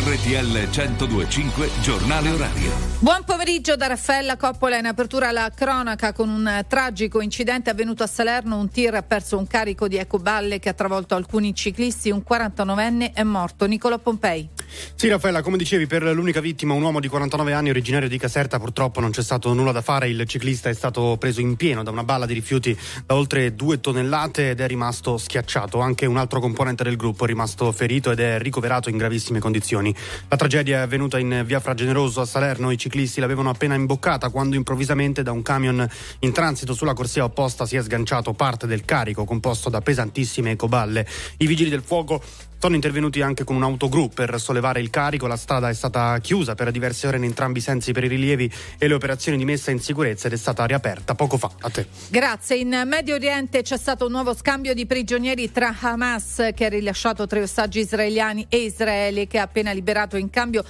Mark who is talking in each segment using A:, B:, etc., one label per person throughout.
A: RTL 102.5 Giornale Orario.
B: Buon pomeriggio da Raffaella Coppola. In apertura alla cronaca con un tragico incidente avvenuto a Salerno. Un tir ha perso un carico di ecoballe che ha travolto alcuni ciclisti. Un 49enne è morto. Nicola Pompei.
C: Sì, Raffaella, come dicevi, per l'unica vittima, un uomo di 49 anni originario di Caserta, purtroppo non c'è stato nulla da fare. Il ciclista è stato preso in pieno da una balla di rifiuti da oltre 2 tonnellate ed è rimasto schiacciato. Anche un altro componente del gruppo è rimasto ferito ed è ricoverato in gravissime condizioni. La tragedia è avvenuta in via Fra Generoso a Salerno. I ciclisti l'avevano appena imboccata quando improvvisamente da un camion in transito sulla corsia opposta si è sganciato parte del carico composto da pesantissime ecoballe. I vigili del fuoco sono intervenuti anche con un autogru per sollevare il carico. La strada è stata chiusa per diverse ore in entrambi i sensi per i rilievi e le operazioni di messa in sicurezza ed è stata riaperta poco fa. A te.
B: Grazie. In Medio Oriente c'è stato un nuovo scambio di prigionieri tra Hamas, che ha rilasciato 3 ostaggi israeliani, e Israele, che ha appena liberato in cambio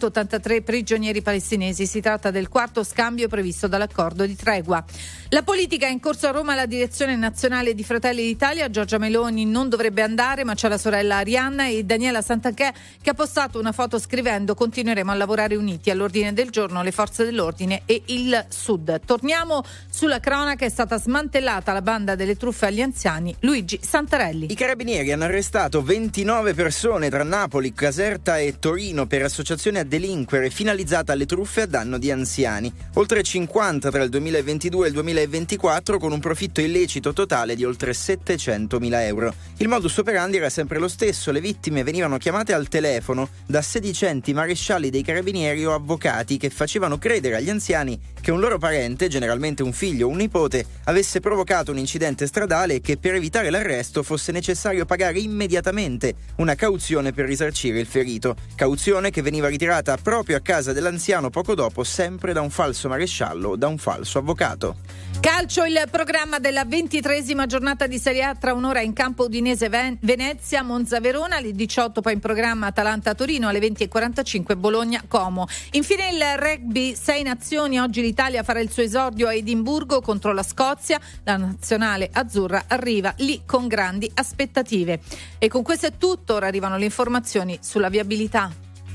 B: 183 prigionieri palestinesi. Si tratta del 4º scambio previsto dall'accordo di tregua. La politica è in corso a Roma. La direzione nazionale di Fratelli d'Italia, Giorgia Meloni, non dovrebbe andare, ma c'è la sorella Arianna e Daniela Santanchè che ha postato una foto scrivendo: continueremo a lavorare uniti. All'ordine del giorno le forze dell'ordine e il Sud. Torniamo sulla cronaca. È stata smantellata la banda delle truffe agli anziani. Luigi Santarelli.
D: I carabinieri hanno arrestato 29 persone tra Napoli, Caserta e Torino per associazione a delinquere finalizzata alle truffe a danno di anziani. Oltre 50 tra il 2022 e il 2024, con un profitto illecito totale di oltre 700.000 euro. Il modus operandi era sempre lo stesso. Le vittime venivano chiamate al telefono da sedicenti marescialli dei carabinieri o avvocati che facevano credere agli anziani che un loro parente, generalmente un figlio o un nipote, avesse provocato un incidente stradale e che per evitare l'arresto fosse necessario pagare immediatamente una cauzione per risarcire il ferito. Cauzione che veniva ritirata proprio a casa dell'anziano poco dopo, sempre da un falso maresciallo o da un falso avvocato.
B: Calcio, il programma della 23esima giornata di Serie A. Tra un'ora in campo Udinese Venezia, Monza Verona, alle 18 poi in programma Atalanta Torino, alle 20:45 Bologna Como. Infine il rugby 6 nazioni. Oggi l'Italia farà il suo esordio a Edimburgo contro la Scozia. La nazionale azzurra arriva lì con grandi aspettative. E con questo è tutto. Ora arrivano le informazioni sulla viabilità.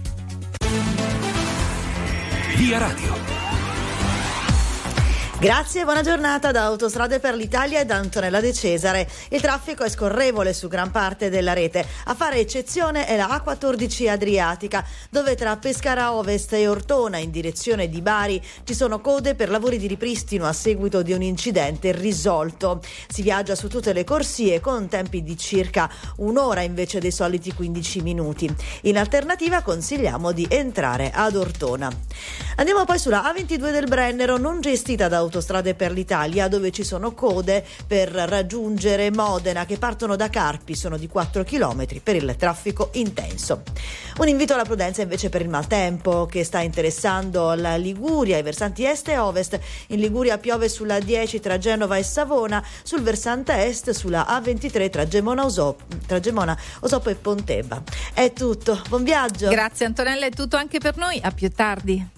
A: Via Radio.
E: Grazie, buona giornata da Autostrade per l'Italia e da Antonella De Cesare. Il traffico è scorrevole su gran parte della rete. A fare eccezione è la A14 Adriatica, dove tra Pescara Ovest e Ortona in direzione di Bari ci sono code per lavori di ripristino a seguito di un incidente risolto. Si viaggia su tutte le corsie con tempi di circa un'ora invece dei soliti 15 minuti. In alternativa consigliamo di entrare ad Ortona. Andiamo poi sulla A22 del Brennero, non gestita da Autostrade per l'Italia, dove ci sono code per raggiungere Modena che partono da Carpi, sono di 4 chilometri per il traffico intenso. Un invito alla prudenza invece per il maltempo che sta interessando la Liguria, i versanti est e ovest. In Liguria piove sulla 10 tra Genova e Savona, sul versante est sulla A23 tra Gemona, Osopo e Pontebba. È tutto, buon viaggio.
B: Grazie Antonella, è tutto anche per noi, a più tardi.